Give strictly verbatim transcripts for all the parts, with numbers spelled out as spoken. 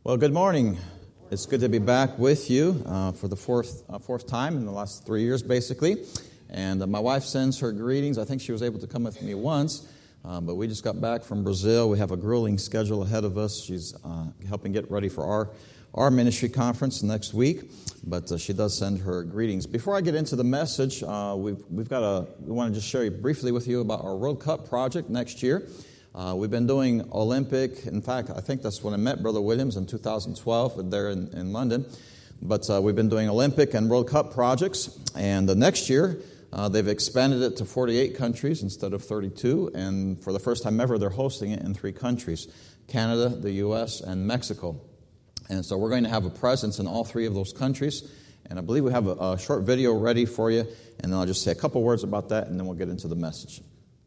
Well, good morning. It's good to be back with you uh, for the fourth uh, fourth time in the last three years, basically. And uh, my wife sends her greetings. I think she was able to come with me once, um, but we just got back from Brazil. We have a grueling schedule ahead of us. She's uh, helping get ready for our our ministry conference next week, but uh, she does send her greetings. Before I get into the message, uh, we've we've got a we want to just share briefly with you about our World Cup project next year. Uh, we've been doing Olympic. In fact, I think that's when I met Brother Williams in two thousand twelve there in, in London. But uh, we've been doing Olympic and World Cup projects. And the next year, uh, they've expanded it to forty-eight countries instead of thirty-two. And for the first time ever, they're hosting it in three countries, Canada, the U S, and Mexico. And so we're going to have a presence in all three of those countries. And I believe we have a, a short video ready for you. And then I'll just say a couple words about that, and then we'll get into the message.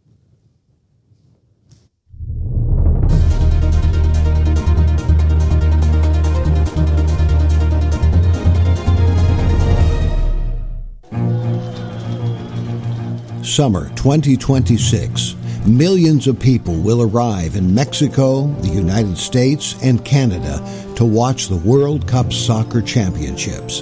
Summer twenty twenty-six. Millions of people will arrive in Mexico, the United States, and Canada to watch the World Cup Soccer Championships.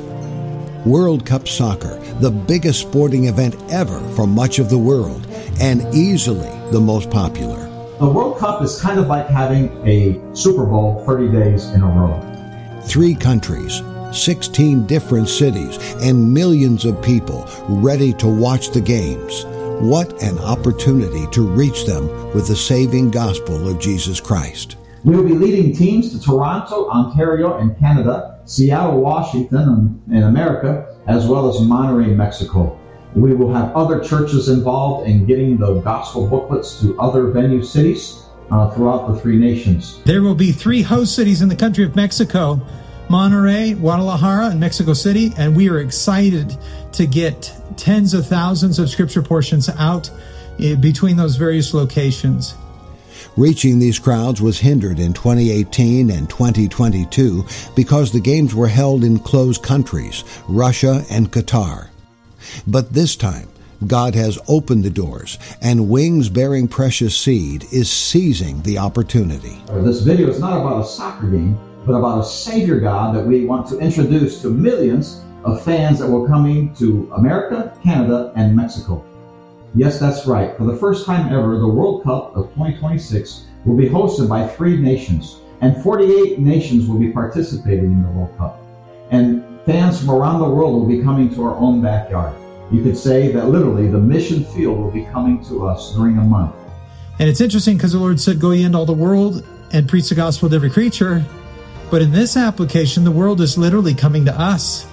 World Cup Soccer, the biggest sporting event ever for much of the world, and easily the most popular. The World Cup is kind of like having a Super Bowl thirty days in a row. Three countries, sixteen different cities, and millions of people ready to watch the games. What an opportunity to reach them with the saving gospel of Jesus Christ. We will be leading teams to Toronto, Ontario, and Canada, Seattle, Washington, in America, as well as Monterrey, Mexico. We will have other churches involved in getting the gospel booklets to other venue cities uh, throughout the three nations. There will be three host cities in the country of Mexico: Monterrey, Guadalajara, and Mexico City, and we are excited to get tens of thousands of scripture portions out between those various locations. Reaching these crowds was hindered in twenty eighteen and twenty twenty-two because the games were held in closed countries, Russia and Qatar. But this time, God has opened the doors, and Wings Bearing Precious Seed is seizing the opportunity. This video is not about a soccer game, but about a Savior God that we want to introduce to millions of fans that will come to America, Canada, and Mexico. Yes, that's right. For the first time ever, the World Cup of twenty twenty-six will be hosted by three nations, and forty-eight nations will be participating in the World Cup. And fans from around the world will be coming to our own backyard. You could say that literally the mission field will be coming to us during a month. And it's interesting because the Lord said, "Go ye into all the world and preach the gospel to every creature." But in this application, the world is literally coming to us.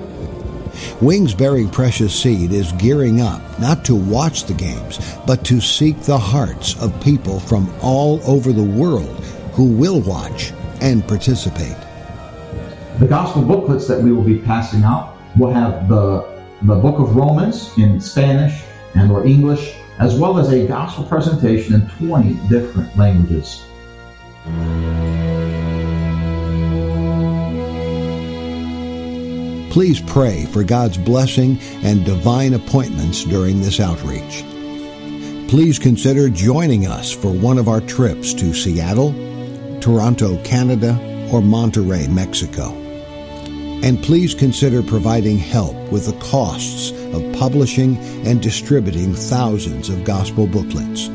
Wings Bearing Precious Seed is gearing up not to watch the games, but to seek the hearts of people from all over the world who will watch and participate. The gospel booklets that we will be passing out will have the, the book of Romans in Spanish and or English, as well as a gospel presentation in twenty different languages. Please pray for God's blessing and divine appointments during this outreach. Please consider joining us for one of our trips to Seattle, Toronto, Canada, or Monterrey, Mexico. And please consider providing help with the costs of publishing and distributing thousands of gospel booklets.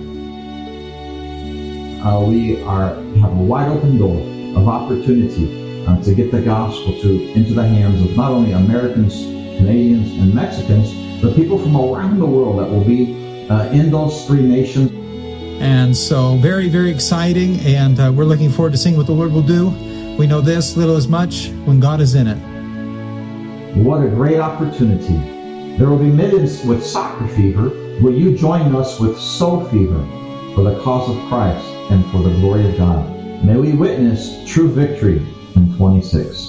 Uh, we are have a wide open door of opportunity Uh, to get the gospel to into the hands of not only Americans, Canadians, and Mexicans, but people from around the world that will be uh, in those three nations. And so very, very exciting, and uh, we're looking forward to seeing what the Lord will do. We know this, little as much, when God is in it. What a great opportunity. There will be millions with soccer fever. Will you join us with soul fever for the cause of Christ and for the glory of God? May we witness true victory in twenty-six.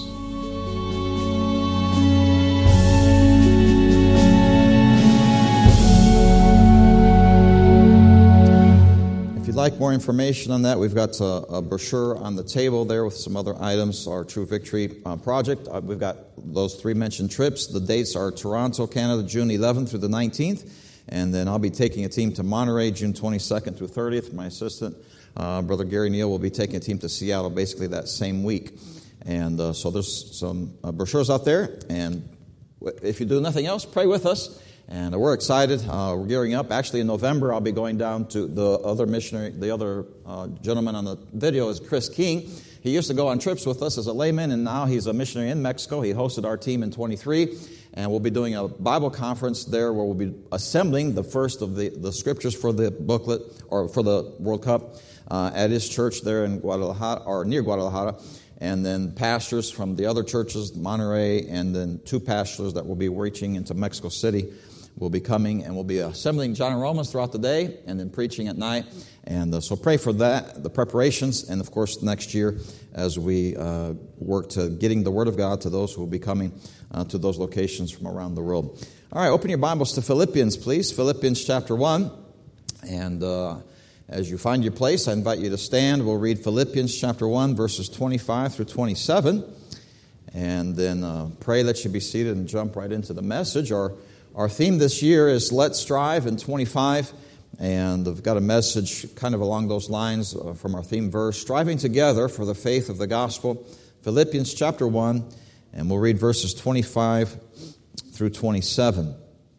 If you'd like more information on that, we've got a, a brochure on the table there with some other items. Our True Victory uh, project. Uh, we've got those three mentioned trips. The dates are Toronto, Canada, June eleventh through the nineteenth. And then I'll be taking a team to Monterrey, June twenty-second through thirtieth. My assistant Uh, Brother Gary Neal will be taking a team to Seattle basically that same week. And uh, so there's some uh, brochures out there. And if you do nothing else, pray with us. And we're excited. Uh, we're gearing up. Actually, in November, I'll be going down to the other missionary. The other uh, gentleman on the video is Chris King. He used to go on trips with us as a layman, and now he's a missionary in Mexico. He hosted our team in twenty-three, and we'll be doing a Bible conference there where we'll be assembling the first of the, the scriptures for the booklet, or for the World Cup, uh, at his church there in Guadalajara, or near Guadalajara. And then pastors from the other churches, Monterrey, and then two pastors that will be reaching into Mexico City will be coming, and we'll be assembling John and Romans throughout the day and then preaching at night. And uh, so pray for that, the preparations, and of course next year as we uh, work to getting the Word of God to those who will be coming uh, to those locations from around the world. All right, open your Bibles to Philippians, please. Philippians chapter one. And uh, as you find your place, I invite you to stand. We'll read Philippians chapter one, verses twenty-five through twenty-seven. And then uh, pray that you be seated and jump right into the message. Our, our theme this year is Let's Strive in twenty-five. And I've got a message kind of along those lines uh, from our theme verse, Striving Together for the Faith of the Gospel, Philippians chapter one, and we'll read verses twenty-five through twenty-seven.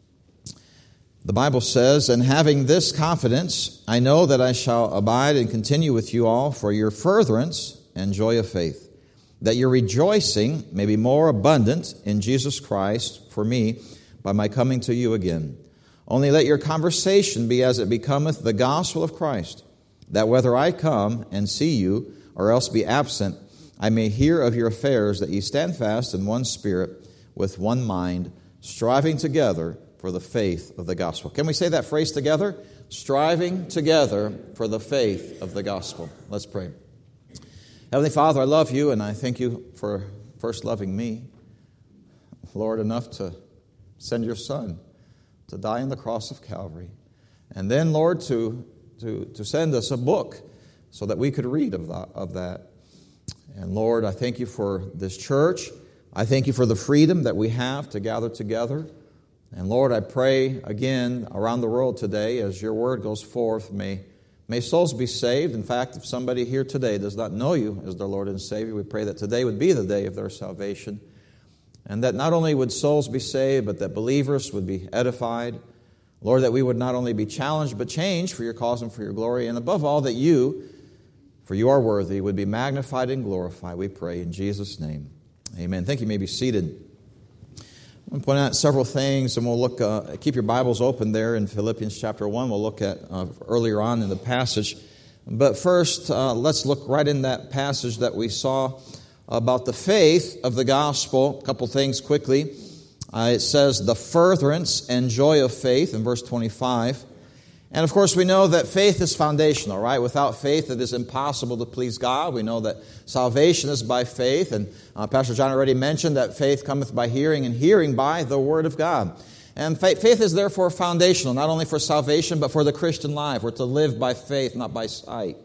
The Bible says, And having this confidence, I know that I shall abide and continue with you all for your furtherance and joy of faith, that your rejoicing may be more abundant in Jesus Christ for me by my coming to you again. Only let your conversation be as it becometh the gospel of Christ, that whether I come and see you, or else be absent, I may hear of your affairs, that ye stand fast in one spirit, with one mind, striving together for the faith of the gospel. Can we say that phrase together? Striving together for the faith of the gospel. Let's pray. Heavenly Father, I love you, and I thank you for first loving me, Lord, enough to send your Son to die on the cross of Calvary. And then, Lord, to, to, to send us a book so that we could read of that, of that. And Lord, I thank you for this church. I thank you for the freedom that we have to gather together. And Lord, I pray again around the world today as your word goes forth, may, may souls be saved. In fact, if somebody here today does not know you as their Lord and Savior, we pray that today would be the day of their salvation. And that not only would souls be saved, but that believers would be edified. Lord, that we would not only be challenged, but changed for your cause and for your glory. And above all, that you, for you are worthy, would be magnified and glorified, we pray in Jesus' name. Amen. Thank you. You may be seated. I'm going to point out several things, and we'll look, uh, keep your Bibles open there in Philippians chapter one. We'll look at uh, earlier on in the passage. But first, uh, let's look right in that passage that we saw about the faith of the gospel. A couple things quickly. Uh, it says the furtherance and joy of faith in verse twenty-five. And of course we know that faith is foundational, right? Without faith it is impossible to please God. We know that salvation is by faith. And uh, Pastor John already mentioned that faith cometh by hearing, and hearing by the Word of God. And faith, faith is therefore foundational, not only for salvation, but for the Christian life. We're to live by faith, not by sight.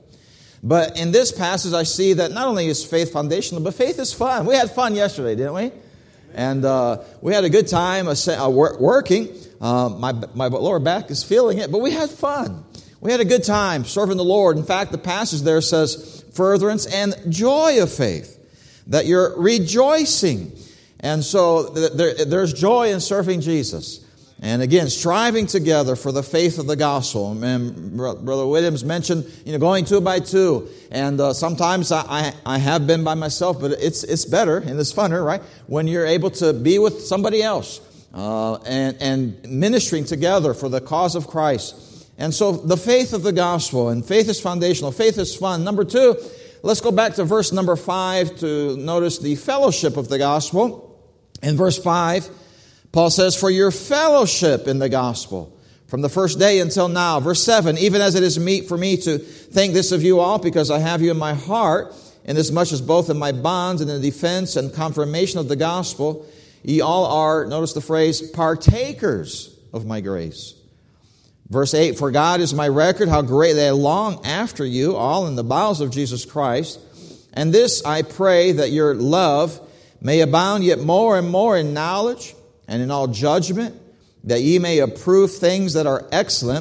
But in this passage, I see that not only is faith foundational, but faith is fun. We had fun yesterday, didn't we? And uh, we had a good time uh, working. Uh, my, my lower back is feeling it, but we had fun. We had a good time serving the Lord. In fact, the passage there says furtherance and joy of faith, that you're rejoicing. And so there, there's joy in serving Jesus. And again, striving together for the faith of the gospel. And Brother Williams mentioned, you know, going two by two. And uh, sometimes I, I, I have been by myself, but it's it's better and it's funner, right? When you're able to be with somebody else uh, and, and ministering together for the cause of Christ. And so the faith of the gospel, and faith is foundational. Faith is fun. Number two, let's go back to verse number five to notice the fellowship of the gospel. In verse five, Paul says, for your fellowship in the gospel, from the first day until now. Verse seven, even as it is meet for me to think this of you all, because I have you in my heart, inasmuch as both in my bonds and in the defense and confirmation of the gospel, ye all are, notice the phrase, partakers of my grace. Verse eight, for God is my record, how greatly I long after you, all in the bowels of Jesus Christ. And this I pray, that your love may abound yet more and more in knowledge, and in all judgment, that ye may approve things that are excellent,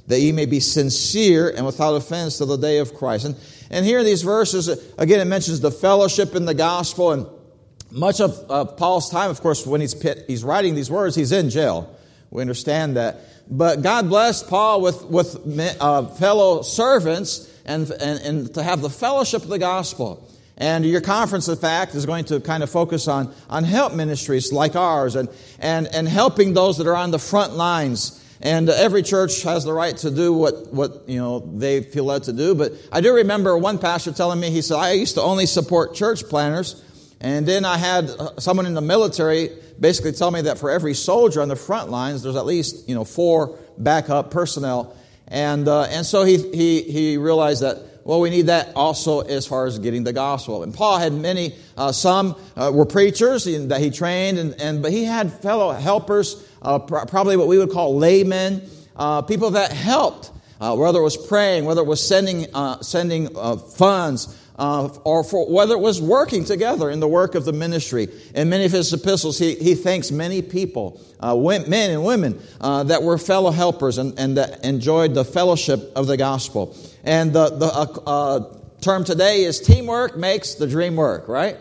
that ye may be sincere and without offense till the day of Christ. And, and here in these verses, again, it mentions the fellowship in the gospel. And much of uh, Paul's time, of course, when he's, he's writing these words, he's in jail. We understand that. But God blessed Paul with, with uh, fellow servants and, and, and to have the fellowship of the gospel. And your conference, in fact, is going to kind of focus on, on help ministries like ours and, and, and helping those that are on the front lines. And every church has the right to do what, what you know they feel led to do. But I do remember one pastor telling me, he said, I used to only support church planners. And then I had someone in the military basically tell me that for every soldier on the front lines, there's at least, you know, four backup personnel. And uh, and so he, he he realized that, well, we need that also as far as getting the gospel. And Paul had many, uh, some uh, were preachers that he trained, and, and but he had fellow helpers, uh, pr- probably what we would call laymen, uh, people that helped, uh, whether it was praying, whether it was sending uh, sending uh, funds, uh, or for whether it was working together in the work of the ministry. In many of his epistles, he, he thanks many people, uh, men and women, uh, that were fellow helpers and, and that enjoyed the fellowship of the gospel. And the, the uh, uh, term today is teamwork makes the dream work, right?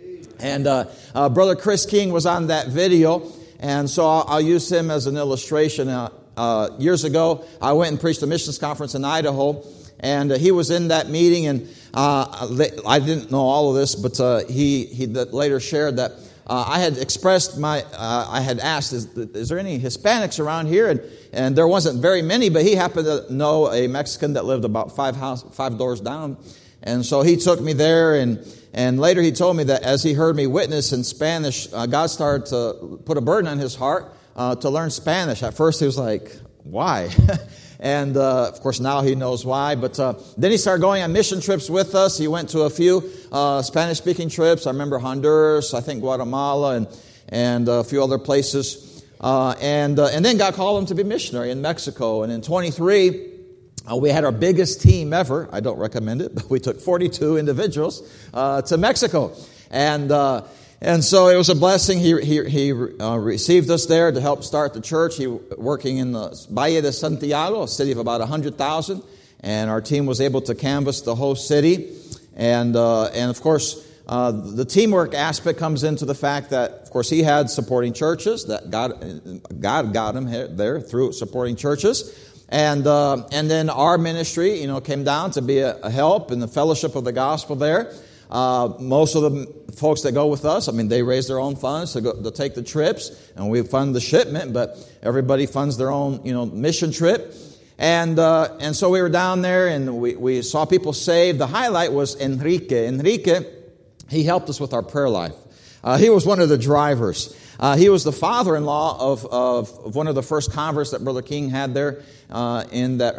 And uh, uh, Brother Chris King was on that video, and so I'll, I'll use him as an illustration. Uh, uh, years ago, I went and preached a missions conference in Idaho, and uh, he was in that meeting, and uh, I didn't know all of this, but uh, he he later shared that uh, I had expressed my, uh, I had asked, is, is there any Hispanics around here? And and there wasn't very many, but he happened to know a Mexican that lived about five house, five doors down, and so he took me there, and and later he told me that as he heard me witness in Spanish, uh, God started to put a burden on his heart uh, to learn Spanish. At first he was like, why? And, uh, of course, now he knows why. But uh, then he started going on mission trips with us. He went to a few uh, Spanish-speaking trips. I remember Honduras, I think Guatemala, and and a few other places. Uh, and uh, and then God called him to be missionary in Mexico. And in twenty-three, uh, we had our biggest team ever. I don't recommend it, but we took forty-two individuals uh, to Mexico. And uh And so it was a blessing. He he, he uh, received us there to help start the church. He working in the Valle de Santiago, a city of about one hundred thousand. And our team was able to canvass the whole city. And, uh, and of course, uh, the teamwork aspect comes into the fact that, of course, he had supporting churches. That God, God got him there through supporting churches. And uh, and then our ministry, you know, came down to be a, a help in the fellowship of the gospel there. Uh, most of the folks that go with us, I mean, they raise their own funds to go to take the trips, and we fund the shipment, but everybody funds their own, you know, mission trip. And uh, and so we were down there, and we, we saw people saved. The highlight was Enrique. Enrique, he helped us with our prayer life. Uh, he was one of the drivers. Uh, he was the father-in-law of, of, of one of the first converts that Brother King had there uh, in that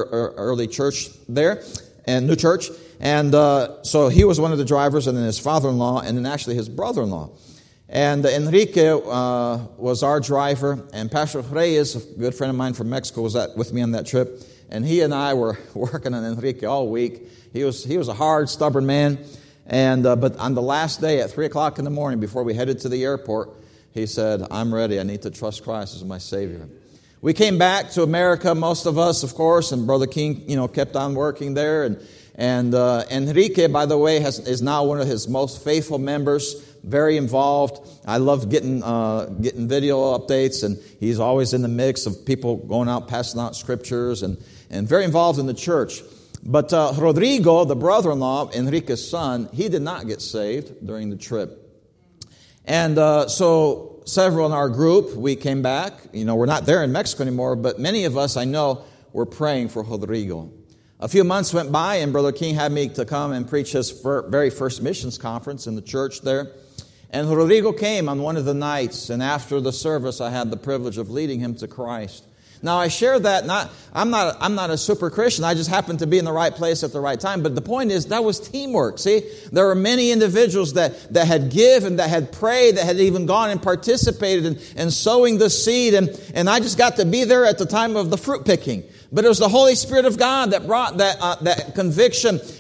early church there, and new church. And uh, so he was one of the drivers, and then his father-in-law, and then actually his brother-in-law. And uh, Enrique uh, was our driver, and Pastor Reyes, a good friend of mine from Mexico, was at, with me on that trip. And he and I were working on Enrique all week. He was he was a hard, stubborn man. And uh, but on the last day at three o'clock in the morning, before we headed to the airport, he said, "I'm ready. I need to trust Christ as my Savior." We came back to America, most of us, of course, and Brother King, you know, kept on working there. And And uh, Enrique, by the way, has, is now one of his most faithful members, very involved. I love getting uh, getting video updates, and he's always in the mix of people going out, passing out scriptures, and, and very involved in the church. But uh, Rodrigo, the brother-in-law, Enrique's son, he did not get saved during the trip. And uh, so several in our group, we came back. You know, we're not there in Mexico anymore, but many of us, I know, were praying for Rodrigo. A few months went by, and Brother King had me to come and preach his very first missions conference in the church there. And Rodrigo came on one of the nights, and after the service, I had the privilege of leading him to Christ. Now, I share that, not I'm not I'm not a super Christian. I just happened to be in the right place at the right time. But the point is, that was teamwork. See, there were many individuals that, that had given, that had prayed, that had even gone and participated in, in sowing the seed. And, and I just got to be there at the time of the fruit picking. But it was the Holy Spirit of God that brought that uh, that conviction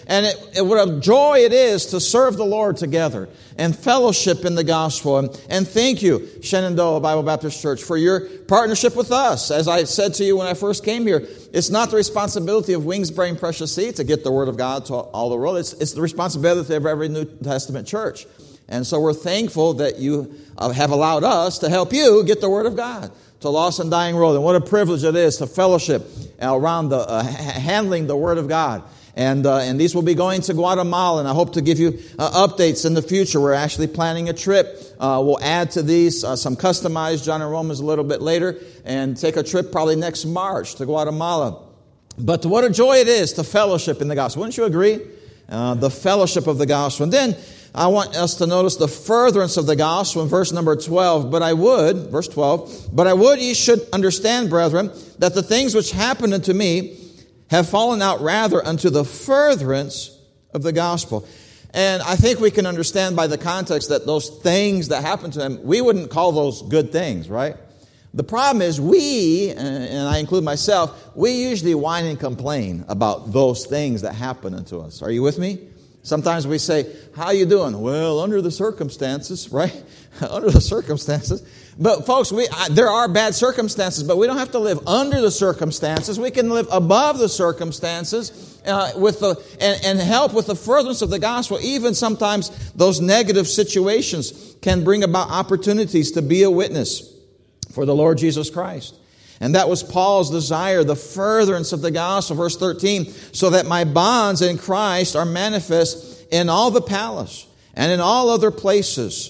And it, it, what a joy it is to serve the Lord together and fellowship in the gospel. And, and thank you, Shenandoah Bible Baptist Church, for your partnership with us. As I said to you when I first came here, it's not the responsibility of Wingsbury Precious Seed to get the Word of God to all the world. It's, it's the responsibility of every New Testament church. And so we're thankful that you uh, have allowed us to help you get the Word of God to lost and dying world. And what a privilege it is to fellowship around the uh, handling the Word of God. And uh, and these will be going to Guatemala, and I hope to give you uh, updates in the future. We're actually planning a trip. Uh, we'll add to these uh, some customized John and Romans a little bit later, and take a trip probably next March to Guatemala. But what a joy it is to fellowship in the gospel. Wouldn't you agree? Uh, the fellowship of the gospel. And then I want us to notice the furtherance of the gospel in verse number twelve. But I would, verse twelve, but I would ye should understand, brethren, that the things which happened unto me have fallen out rather unto the furtherance of the gospel. And I think we can understand by the context that those things that happened to them, we wouldn't call those good things, right? The problem is we, and I include myself, we usually whine and complain about those things that happen unto us. Are you with me? Sometimes we say, how you doing? Well, under the circumstances, right? Under the circumstances. But folks, we I, there are bad circumstances, but we don't have to live under the circumstances. We can live above the circumstances uh, with the and, and help with the furtherance of the gospel. Even sometimes those negative situations can bring about opportunities to be a witness for the Lord Jesus Christ. And that was Paul's desire, the furtherance of the gospel. Verse thirteen, so that my bonds in Christ are manifest in all the palace and in all other places.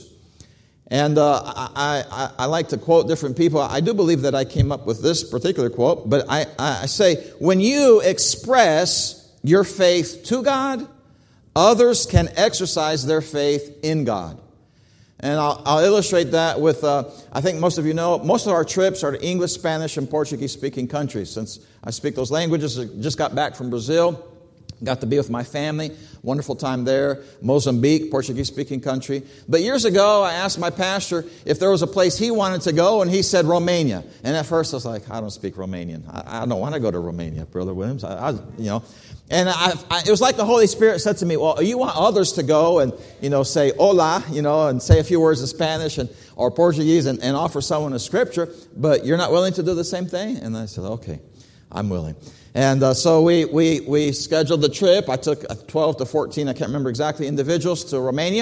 And uh, I, I, I like to quote different people. I do believe that I came up with this particular quote, but I, I say, when you express your faith to God, others can exercise their faith in God. And I'll, I'll illustrate that with, uh, I think most of you know, most of our trips are to English, Spanish, and Portuguese-speaking countries. Since I speak those languages, I just got back from Brazil. Got to be with my family. Wonderful time there. Mozambique, Portuguese-speaking country. But years ago, I asked my pastor if there was a place he wanted to go, and he said Romania. And at first, I was like, I don't speak Romanian. I, I don't want to go to Romania, Brother Williams. I, I you know, and I, I, it was like the Holy Spirit said to me, well, you want others to go and, you know, say hola, you know, and say a few words in Spanish and or Portuguese and, and offer someone a scripture, but you're not willing to do the same thing? And I said, okay, I'm willing. And uh, so we, we we scheduled the trip. I took twelve to fourteen, I can't remember exactly, individuals to Romania.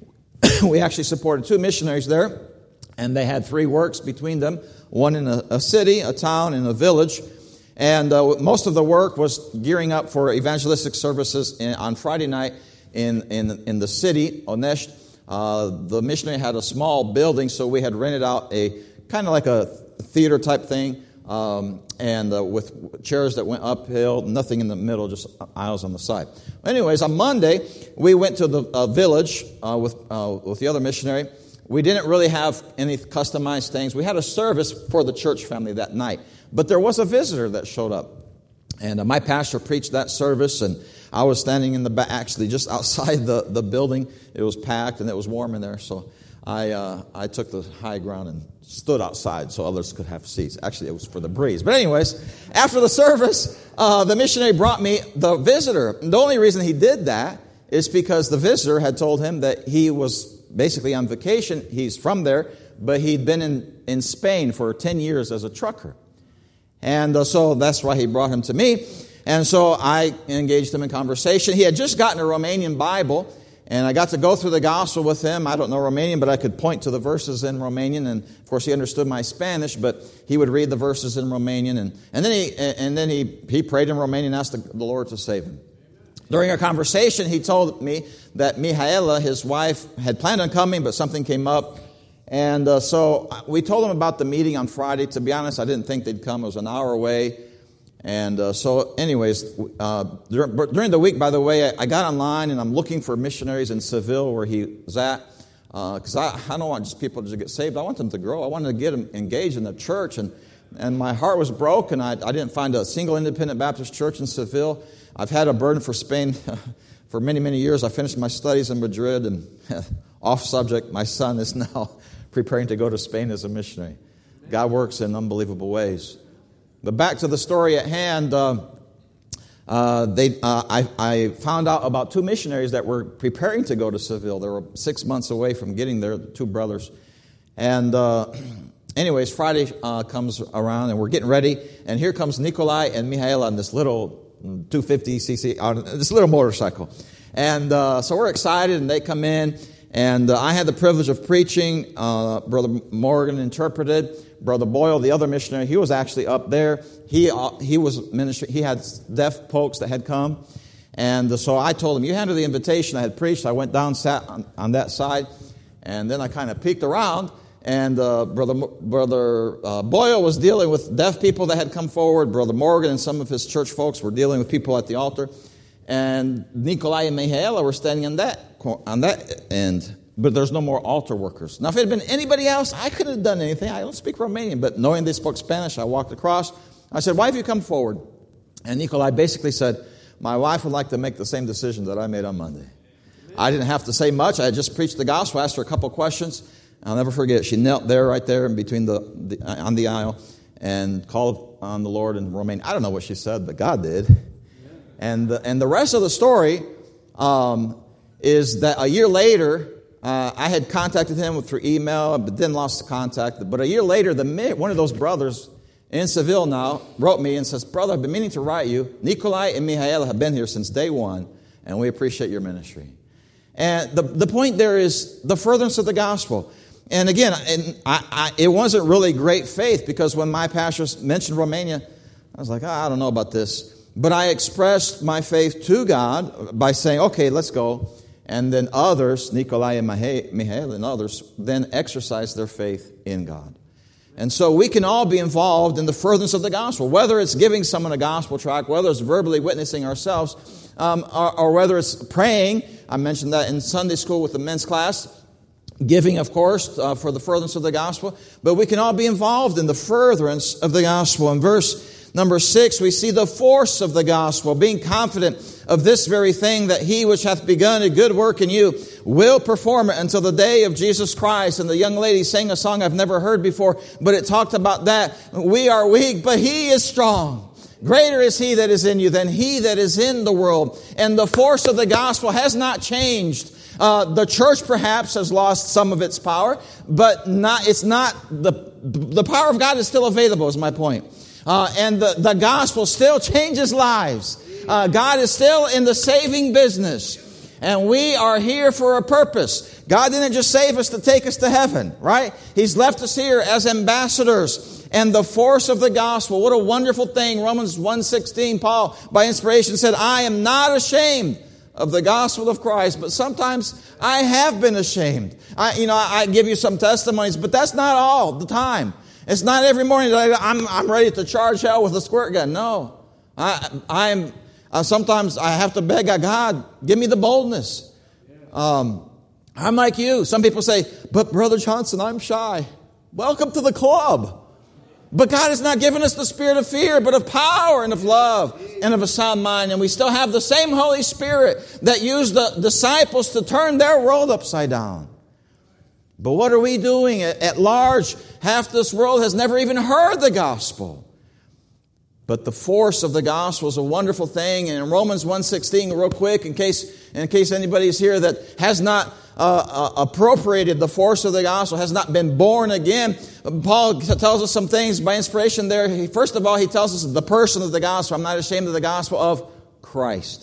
We actually supported two missionaries there, and they had three works between them, one in a, a city, a town, and a village. And uh, most of the work was gearing up for evangelistic services in, on Friday night in, in, in the city, Onești. Uh, the missionary had a small building, so we had rented out a kind of like a theater type thing, um, and uh, with chairs that went uphill, nothing in the middle, just aisles on the side. Anyways, on Monday, we went to the uh, village uh, with uh, with the other missionary. We didn't really have any customized things. We had a service for the church family that night. But there was a visitor that showed up. And uh, my pastor preached that service, and I was standing in the back, actually just outside the, the building. It was packed, and it was warm in there. So I uh, I took the high ground and stood outside so others could have seats. Actually, it was for the breeze. But anyways, after the service, uh, the missionary brought me the visitor. And the only reason he did that is because the visitor had told him that he was basically on vacation. He's from there, but he'd been in, in Spain for ten years as a trucker. And uh, so that's why he brought him to me. And so I engaged him in conversation. He had just gotten a Romanian Bible, and I got to go through the gospel with him. I don't know Romanian, but I could point to the verses in Romanian. And of course, he understood my Spanish, but he would read the verses in Romanian. And, and then he and then he, he prayed in Romanian and asked the, the Lord to save him. During our conversation, he told me that Mihaela, his wife, had planned on coming, but something came up. And uh, so we told him about the meeting on Friday. To be honest, I didn't think they'd come. It was an hour away. And uh, so anyways, uh, during the week, by the way, I, I got online and I'm looking for missionaries in Seville where he was at. Because uh, I, I don't want just people to get saved. I want them to grow. I wanted to get them engaged in the church. And, and my heart was broken. I, I didn't find a single independent Baptist church in Seville. I've had a burden for Spain for many, many years. I finished my studies in Madrid, and off subject, my son is now preparing to go to Spain as a missionary. God works in unbelievable ways. But back to the story at hand, uh, uh, they, uh, I, I found out about two missionaries that were preparing to go to Seville. They were six months away from getting there, two brothers. And uh, anyways, Friday uh, comes around, and we're getting ready. And here comes Nikolai and Mihaela on this little two fifty c c, on this little motorcycle. And uh, so we're excited, and they come in. And uh, I had the privilege of preaching. Uh, Brother Morgan interpreted. Brother Boyle, the other missionary, he was actually up there. He uh, he was ministry. He had deaf folks that had come. And uh, so I told him, you handle the invitation. I had preached. I went down, sat on, on that side. And then I kind of peeked around. And uh, Brother Brother uh, Boyle was dealing with deaf people that had come forward. Brother Morgan and some of his church folks were dealing with people at the altar. And Nikolai and Mihaela were standing on that on that end, but there's no more altar workers. Now, if it had been anybody else, I couldn't have done anything. I don't speak Romanian, but knowing they spoke Spanish, I walked across. I said, why have you come forward? And Nikolai basically said, my wife would like to make the same decision that I made on Monday. I didn't have to say much. I just preached the gospel, asked her a couple questions. I'll never forget. She knelt there, right there in between the, the on the aisle, and called on the Lord in Romanian. I don't know what she said, but God did. And the, and the rest of the story um, is that a year later, uh, I had contacted him through email, but then lost the contact. But a year later, the one of those brothers in Seville now wrote me and says, brother, I've been meaning to write you. Nikolai and Mihaela have been here since day one, and we appreciate your ministry. And the, the point there is the furtherance of the gospel. And again, and I, I, it wasn't really great faith, because when my pastors mentioned Romania, I was like, oh, I don't know about this. But I expressed my faith to God by saying, okay, let's go. And then others, Nikolai and Mihaela and others, then exercise their faith in God. And so we can all be involved in the furtherance of the gospel, whether it's giving someone a gospel tract, whether it's verbally witnessing ourselves, um, or, or whether it's praying. I mentioned that in Sunday school with the men's class. Giving, of course, uh, for the furtherance of the gospel. But we can all be involved in the furtherance of the gospel. In verse number six, we see the force of the gospel, being confident of this very thing, that he which hath begun a good work in you will perform it until the day of Jesus Christ. And the young lady sang a song I've never heard before, but it talked about that. We are weak, but he is strong. Greater is he that is in you than he that is in the world. And the force of the gospel has not changed. Uh, the church perhaps has lost some of its power, but not. It's not the the power of God is still available, is my point. Uh, and the, the gospel still changes lives. Uh, God is still in the saving business. And we are here for a purpose. God didn't just save us to take us to heaven, right? He's left us here as ambassadors. And the force of the gospel, what a wonderful thing. Romans one sixteen, Paul, by inspiration, said, I am not ashamed of the gospel of Christ, but sometimes I have been ashamed. I, you know, I give you some testimonies, but that's not all the time. It's not every morning that I, I'm, I'm ready to charge hell with a squirt gun. No, I, I'm. Uh, sometimes I have to beg God, give me the boldness. Um, I'm like you. Some people say, but Brother Johnson, I'm shy. Welcome to the club. But God has not given us the spirit of fear, but of power and of love and of a sound mind. And we still have the same Holy Spirit that used the disciples to turn their world upside down. But what are we doing at large? Half this world has never even heard the gospel. But the force of the gospel is a wonderful thing. And in Romans one sixteen, real quick, in case in case anybody is here that has not uh, uh, appropriated the force of the gospel, has not been born again, Paul tells us some things by inspiration there. He, first of all, he tells us the person of the gospel. I'm not ashamed of the gospel of Christ.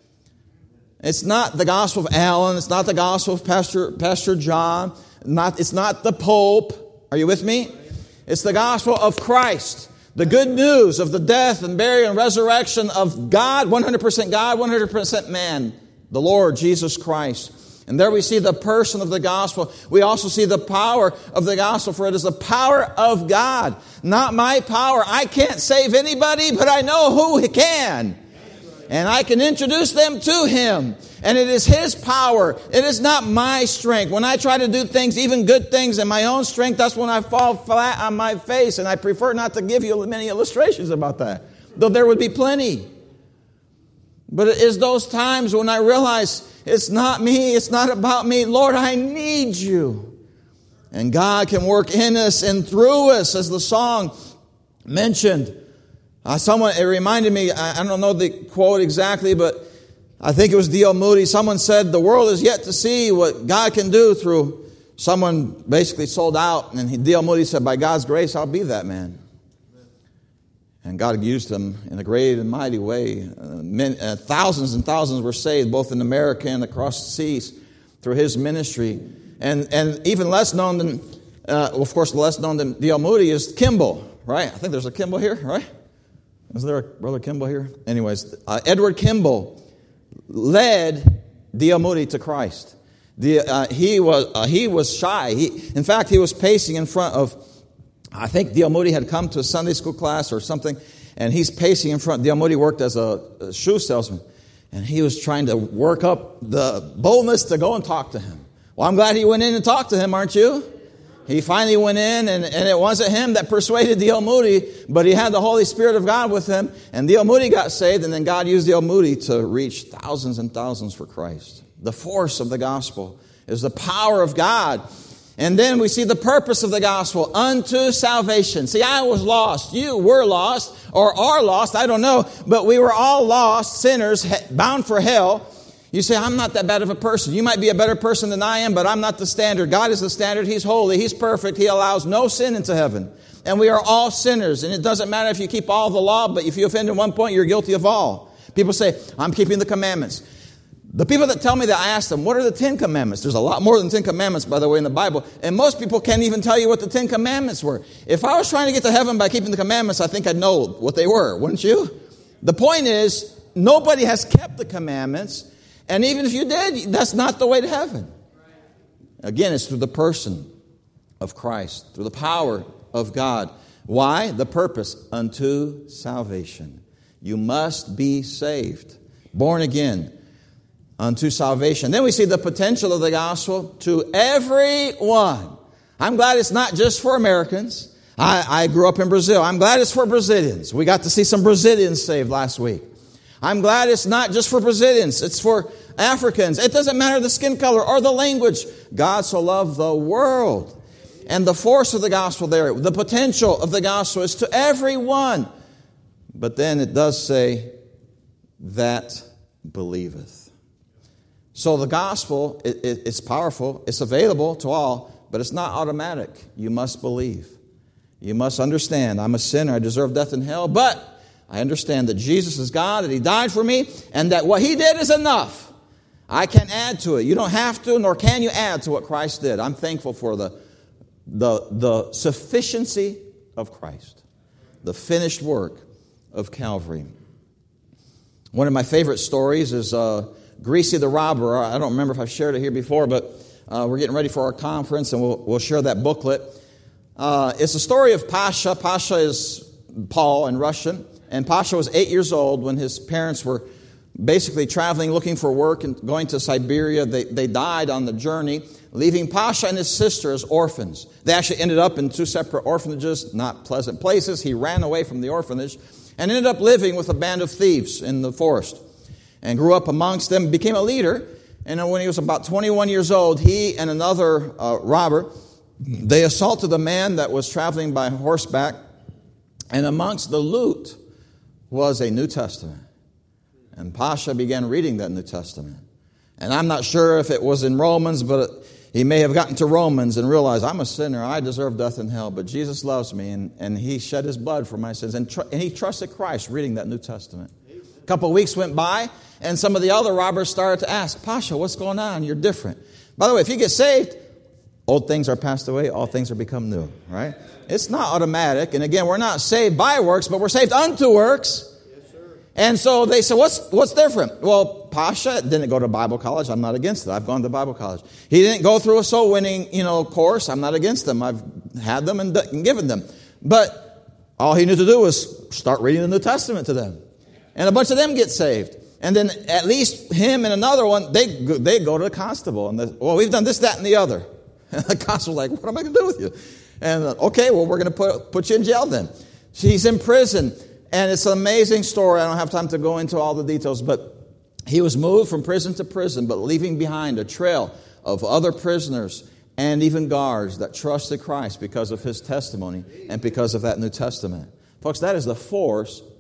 It's not the gospel of Alan. It's not the gospel of Pastor Pastor John. Not it's not the Pope. Are you with me? It's the gospel of Christ. The good news of the death and burial and resurrection of God, one hundred percent God, one hundred percent man, the Lord Jesus Christ. And there we see the person of the gospel. We also see the power of the gospel, for it is the power of God, not my power. I can't save anybody, but I know who can. And I can introduce them to Him. And it is His power. It is not my strength. When I try to do things, even good things in my own strength, that's when I fall flat on my face. And I prefer not to give you many illustrations about that, though there would be plenty. But it is those times when I realize it's not me, it's not about me. Lord, I need you. And God can work in us and through us, as the song mentioned. Uh, someone, it reminded me, I, I don't know the quote exactly, but I think it was D L Moody. Someone said, the world is yet to see what God can do through someone basically sold out. And D L Moody said, by God's grace, I'll be that man. And God used him in a great and mighty way. Uh, men, uh, thousands and thousands were saved, both in America and across the seas, through his ministry. And and even less known than, uh, well, of course, less known than D L Moody is Kimball, right? I think there's a Kimball here, right? Is there a Brother Kimball here? Anyways, uh, Edward Kimball led D L Moody to Christ. The, uh, he was uh, he was shy. He, in fact, he was pacing in front of, I think D L Moody had come to a Sunday school class or something, and he's pacing in front. D L Moody worked as a, a shoe salesman, and he was trying to work up the boldness to go and talk to him. Well, I'm glad he went in and talked to him, aren't you? He finally went in, and, and it wasn't him that persuaded D L Moody, but he had the Holy Spirit of God with him, and D L Moody got saved, and then God used D L Moody to reach thousands and thousands for Christ. The force of the gospel is the power of God. And then we see the purpose of the gospel, unto salvation. See, I was lost. You were lost, or are lost, I don't know. But we were all lost, sinners, bound for hell. You say, I'm not that bad of a person. You might be a better person than I am, but I'm not the standard. God is the standard. He's holy. He's perfect. He allows no sin into heaven. And we are all sinners. And it doesn't matter if you keep all the law, but if you offend at one point, you're guilty of all. People say, I'm keeping the commandments. The people that tell me that, I ask them, what are the Ten Commandments? There's a lot more than Ten Commandments, by the way, in the Bible. And most people can't even tell you what the Ten Commandments were. If I was trying to get to heaven by keeping the commandments, I think I'd know what they were, wouldn't you? The point is, nobody has kept the commandments. And even if you did, that's not the way to heaven. Again, it's through the person of Christ, through the power of God. Why? The purpose, unto salvation. You must be saved, born again, unto salvation. Then we see the potential of the gospel to everyone. I'm glad it's not just for Americans. I, I grew up in Brazil. I'm glad it's for Brazilians. We got to see some Brazilians saved last week. I'm glad it's not just for Brazilians. It's for Africans. It doesn't matter the skin color or the language. God so loved the world. And the force of the gospel there, the potential of the gospel is to everyone. But then it does say, that believeth. So the gospel, it, it, it's powerful, it's available to all, but it's not automatic. You must believe. You must understand, I'm a sinner, I deserve death and hell, but I understand that Jesus is God, that He died for me, and that what He did is enough. I can add to it. You don't have to, nor can you add to what Christ did. I'm thankful for the, the, the sufficiency of Christ, the finished work of Calvary. One of my favorite stories is uh, Greasy the Robber. I don't remember if I've shared it here before, but uh, we're getting ready for our conference, and we'll, we'll share that booklet. Uh, it's a story of Pasha. Pasha is Paul in Russian, and Pasha was eight years old when his parents were basically traveling, looking for work, and going to Siberia. They, they died on the journey, leaving Pasha and his sister as orphans. They actually ended up in two separate orphanages, not pleasant places. He ran away from the orphanage and ended up living with a band of thieves in the forest, and grew up amongst them, became a leader. And when he was about twenty-one years old, he and another uh, robber, they assaulted a man that was traveling by horseback, and amongst the loot was a New Testament. And Pasha began reading that New Testament. And I'm not sure if it was in Romans, but he may have gotten to Romans and realized, I'm a sinner, I deserve death and hell, but Jesus loves me, and, and He shed His blood for my sins. And, tr- and he trusted Christ reading that New Testament. A couple of weeks went by, and some of the other robbers started to ask, Pasha, what's going on? You're different. By the way, if you get saved, old things are passed away, all things are become new, right? It's not automatic. And again, we're not saved by works, but we're saved unto works. Yes, sir. And so they said, what's what's different? Well, Pasha didn't go to Bible college. I'm not against it. I've gone to Bible college. He didn't go through a soul winning, you know, course. I'm not against them. I've had them and, and given them. But all he knew to do was start reading the New Testament to them. And a bunch of them get saved. And then at least him and another one, they they go to the constable. And the, well, we've done this, that, and the other. And the constable's like, what am I going to do with you? And uh, okay, well, we're going to put put you in jail then. He's in prison. And it's an amazing story. I don't have time to go into all the details. But he was moved from prison to prison, but leaving behind a trail of other prisoners and even guards that trusted Christ because of his testimony and because of that New Testament. Folks, that is the force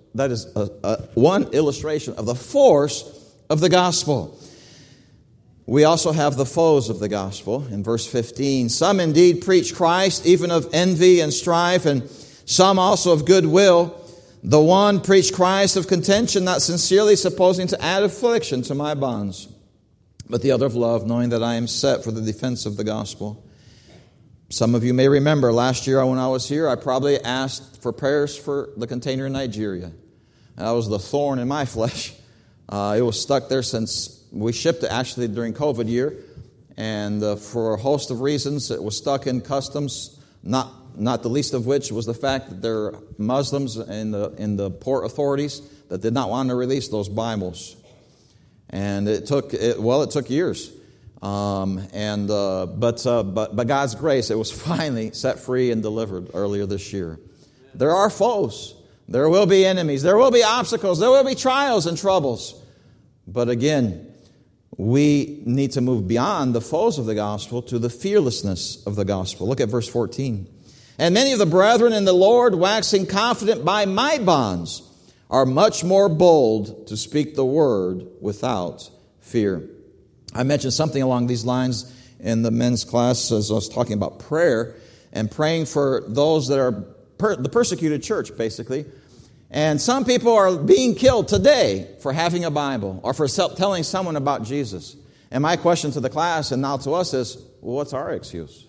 that is a, a, one illustration of the force of the gospel. We also have the foes of the gospel in verse fifteen. Some indeed preach Christ, even of envy and strife, and some also of goodwill. The one preached Christ of contention, not sincerely, supposing to add affliction to my bonds. But the other of love, knowing that I am set for the defense of the gospel. Some of you may remember last year when I was here, I probably asked for prayers for the container in Nigeria. That was the thorn in my flesh. Uh, it was stuck there since we shipped it actually during COVID year. And uh, for a host of reasons, it was stuck in customs, not not the least of which was the fact that there are Muslims in the, in the port authorities that did not want to release those Bibles. And it took, it, well, it took years. Um, and uh, but, uh, but by God's grace, it was finally set free and delivered earlier this year. There are foes. There will be enemies. There will be obstacles. There will be trials and troubles. But again, we need to move beyond the foes of the gospel to the fearlessness of the gospel. Look at verse fourteen. And many of the brethren in the Lord, waxing confident by my bonds, are much more bold to speak the word without fear. I mentioned something along these lines in the men's class as I was talking about prayer and praying for those that are per- the persecuted church, basically. And some people are being killed today for having a Bible or for telling someone about Jesus. And my question to the class and now to us is, well, what's our excuse?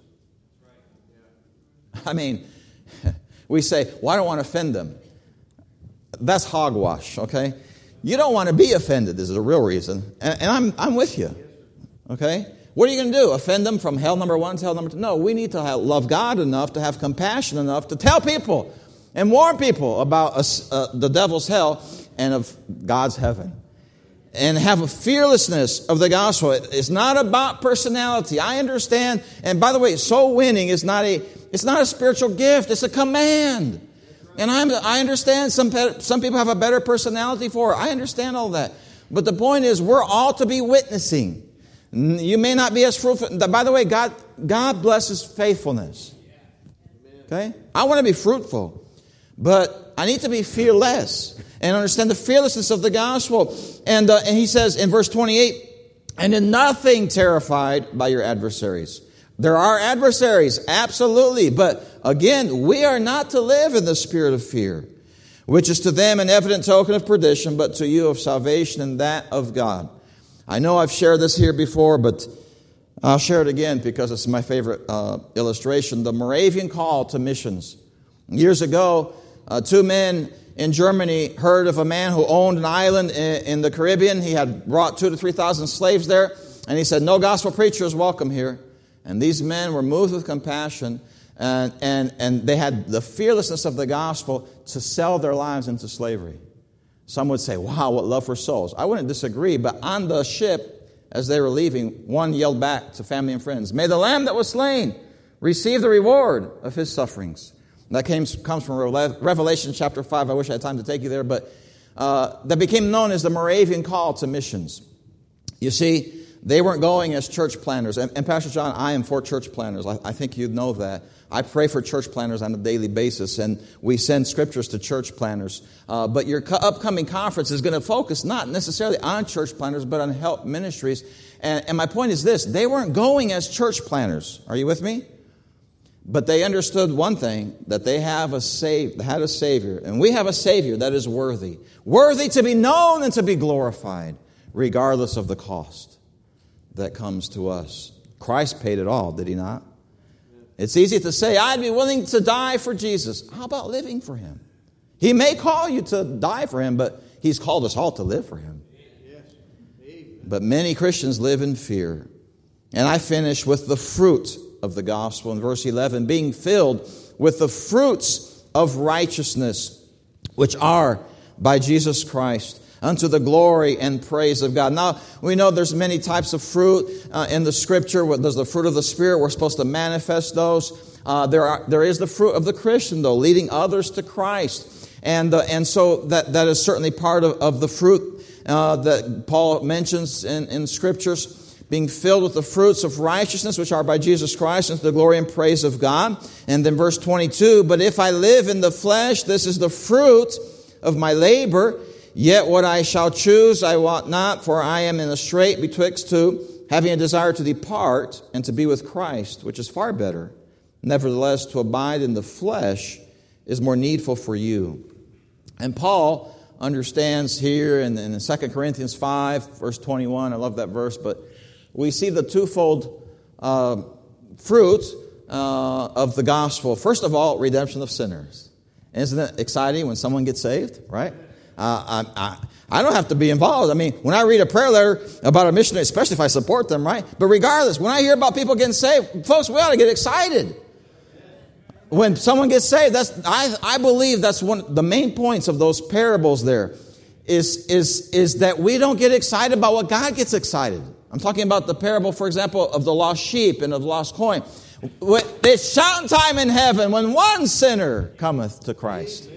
I mean, we say, well, I don't want to offend them. That's hogwash, okay? You don't want to be offended is the real reason. And, and I'm I'm with you, okay? What are you going to do? Offend them from hell number one to hell number two? No, we need to have, love God enough to have compassion enough to tell people and warn people about a, uh, the devil's hell and of God's heaven. And have a fearlessness of the gospel. It's not about personality. I understand. And by the way, soul winning is not a it's not a spiritual gift. It's a command. And I'm, I understand some some people have a better personality for it. I understand all that. But the point is, we're all to be witnessing. You may not be as fruitful. By the way, God God blesses faithfulness. Okay? I want to be fruitful. But I need to be fearless and understand the fearlessness of the gospel. And, uh, and he says in verse twenty-eight, and in nothing terrified by your adversaries. There are adversaries, absolutely. But again, we are not to live in the spirit of fear, which is to them an evident token of perdition, but to you of salvation and that of God. I know I've shared this here before, but I'll share it again because it's my favorite uh, illustration. The Moravian call to missions. Years ago, uh, two men in Germany heard of a man who owned an island in, in the Caribbean. He had brought two to three thousand slaves there, and he said, no gospel preacher is welcome here. And these men were moved with compassion, and, and, and they had the fearlessness of the gospel to sell their lives into slavery. Some would say, wow, what love for souls. I wouldn't disagree, but on the ship, as they were leaving, one yelled back to family and friends, may the lamb that was slain receive the reward of his sufferings. And that came, comes from Revelation chapter five. I wish I had time to take you there, but uh, that became known as the Moravian call to missions. You see, they weren't going as church planners. And, and Pastor John, I am for church planners. I, I think you know that. I pray for church planners on a daily basis, and we send scriptures to church planners. Uh, but your co- upcoming conference is going to focus not necessarily on church planners, but on help ministries. And, and my point is this. They weren't going as church planners. Are you with me? But they understood one thing, that they have a sav- had a Savior. And we have a Savior that is worthy. Worthy to be known and to be glorified, regardless of the cost that comes to us. Christ paid it all, did he not? It's easy to say, I'd be willing to die for Jesus. How about living for him? He may call you to die for him, but he's called us all to live for him. But many Christians live in fear. And I finish with the fruit of the gospel in verse eleven, being filled with the fruits of righteousness, which are by Jesus Christ, unto the glory and praise of God. Now, we know there's many types of fruit uh, in the Scripture. There's the fruit of the Spirit. We're supposed to manifest those. Uh, there are there is the fruit of the Christian, though, leading others to Christ. And uh, and so that, that is certainly part of, of the fruit uh, that Paul mentions in, in Scriptures. Being filled with the fruits of righteousness, which are by Jesus Christ, unto the glory and praise of God. And then verse twenty-two, but if I live in the flesh, this is the fruit of my labor. Yet what I shall choose I wot not, for I am in a strait betwixt two, having a desire to depart and to be with Christ, which is far better. Nevertheless, to abide in the flesh is more needful for you. And Paul understands here in, in Second Corinthians five, verse twenty-one, I love that verse, but we see the twofold uh, fruit uh, of the gospel. First of all, redemption of sinners. Isn't it exciting when someone gets saved, right? Uh, I, I, I don't have to be involved. I mean, when I read a prayer letter about a missionary, especially if I support them, right? But regardless, when I hear about people getting saved, folks, we ought to get excited. When someone gets saved, that's I, I believe that's one of the main points of those parables there is, is, is that we don't get excited about what God gets excited. I'm talking about the parable, for example, of the lost sheep and of the lost coin. It's shouting time in heaven when one sinner cometh to Christ.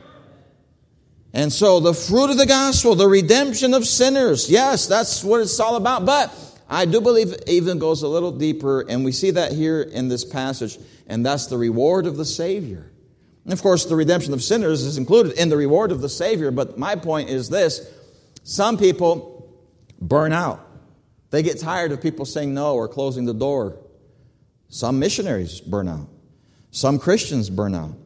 And so the fruit of the gospel, the redemption of sinners, yes, that's what it's all about. But I do believe it even goes a little deeper, and we see that here in this passage, and that's the reward of the Savior. And of course, the redemption of sinners is included in the reward of the Savior, but my point is this. Some people burn out. They get tired of people saying no or closing the door. Some missionaries burn out. Some Christians burn out.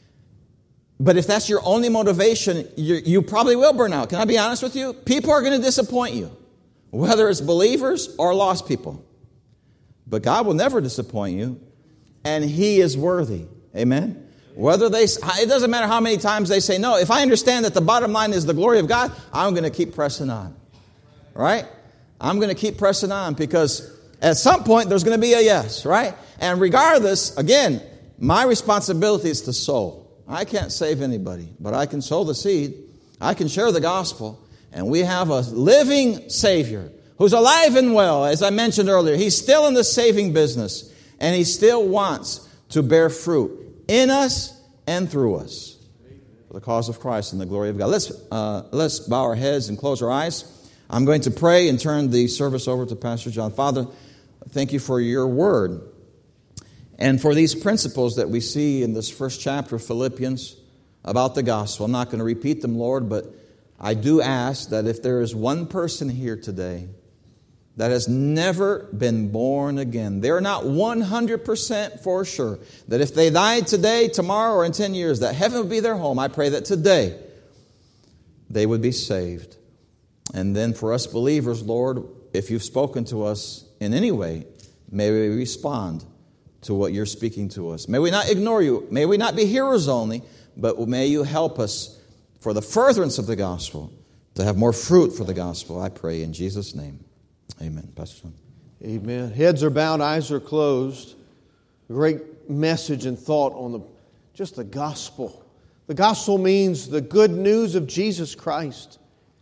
But if that's your only motivation, you, you probably will burn out. Can I be honest with you? People are going to disappoint you, whether it's believers or lost people. But God will never disappoint you, and He is worthy. Amen? Whether they, it doesn't matter how many times they say no. If I understand that the bottom line is the glory of God, I'm going to keep pressing on. Right? I'm going to keep pressing on because at some point there's going to be a yes, right? And regardless, again, my responsibility is to sow. I can't save anybody, but I can sow the seed. I can share the gospel. And we have a living Savior who's alive and well. As I mentioned earlier, He's still in the saving business. And He still wants to bear fruit in us and through us for the cause of Christ and the glory of God. Let's, uh, let's bow our heads and close our eyes. I'm going to pray and turn the service over to Pastor John. Father, thank You for Your word. And for these principles that we see in this first chapter of Philippians about the gospel. I'm not going to repeat them, Lord, but I do ask that if there is one person here today that has never been born again, they're not one hundred percent for sure that if they died today, tomorrow, or in ten years, that heaven would be their home. I pray that today they would be saved. And then for us believers, Lord, if You've spoken to us in any way, may we respond to what You're speaking to us. May we not ignore You. May we not be hearers only, but may You help us for the furtherance of the gospel to have more fruit for the gospel. I pray in Jesus' name. Amen. Pastor John. Amen. Heads are bowed, eyes are closed. A great message and thought on the just the gospel. The gospel means the good news of Jesus Christ.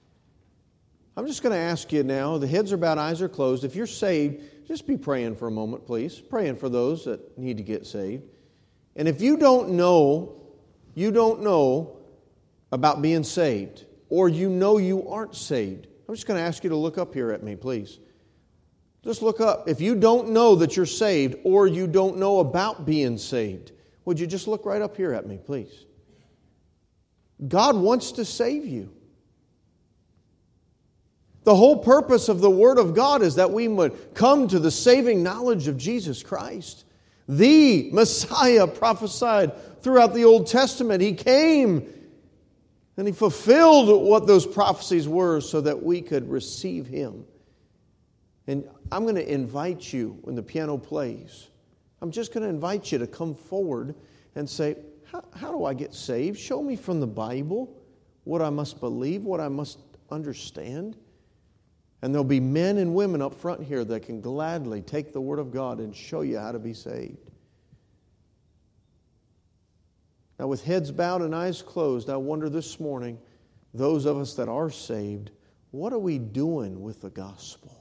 I'm just going to ask you now, the heads are bowed, eyes are closed. If you're saved, just be praying for a moment, please. Praying for those that need to get saved. And if you don't know, you don't know about being saved, or you know you aren't saved, I'm just going to ask you to look up here at me, please. Just look up. If you don't know that you're saved, or you don't know about being saved, would you just look right up here at me, please? God wants to save you. The whole purpose of the Word of God is that we would come to the saving knowledge of Jesus Christ. The Messiah prophesied throughout the Old Testament. He came and He fulfilled what those prophecies were so that we could receive Him. And I'm going to invite you, when the piano plays, I'm just going to invite you to come forward and say, how, how do I get saved? Show me from the Bible what I must believe, what I must understand. And there'll be men and women up front here that can gladly take the Word of God and show you how to be saved. Now, with heads bowed and eyes closed, I wonder this morning, those of us that are saved, what are we doing with the gospel?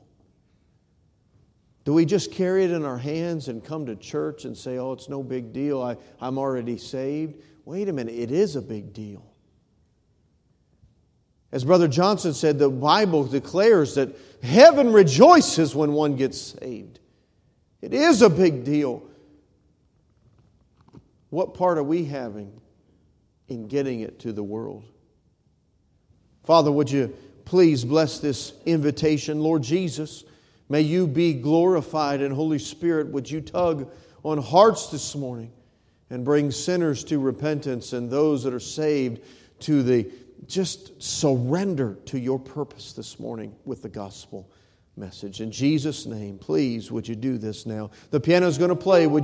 Do we just carry it in our hands and come to church and say, oh, it's no big deal, I, I'm already saved? Wait a minute, it is a big deal. As Brother Johnson said, the Bible declares that heaven rejoices when one gets saved. It is a big deal. What part are we having in getting it to the world? Father, would you please bless this invitation. Lord Jesus, may you be glorified, and Holy Spirit, would you tug on hearts this morning and bring sinners to repentance and those that are saved to the just surrender to your purpose this morning with the gospel message. In Jesus' name, please, would you do this now? The piano is going to play. Would